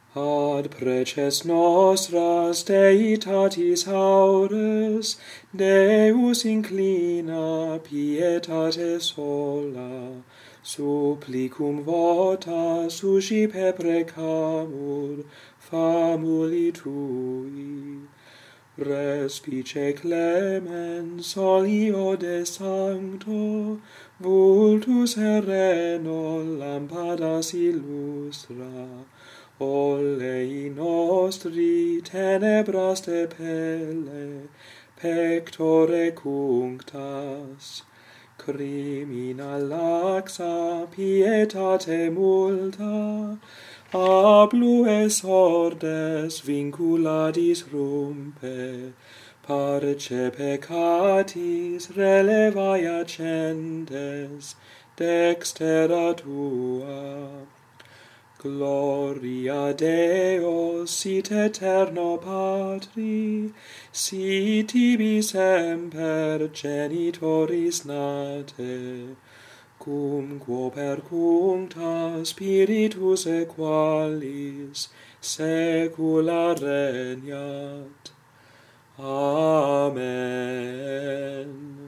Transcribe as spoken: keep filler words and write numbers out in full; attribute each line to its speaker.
Speaker 1: ad preces nostras deitatis aures, Deus inclina pietate sola, supplicum vota suscipe precamur famuli tui. Respice clemens olio de sancto, vultus sereno lampadas illustra, olei nostri tenebras de pelle, pectore cunctas. Crimina laxa, pietate multa, ablues ordes vinculadis rumpe, parce peccatis relevae accentes, dextera tua. Gloria Deo, sit eterno Patri, sit tibi semper genitoris nate, cum quo per cuncta Spiritus equalis saecula regnat. Amen.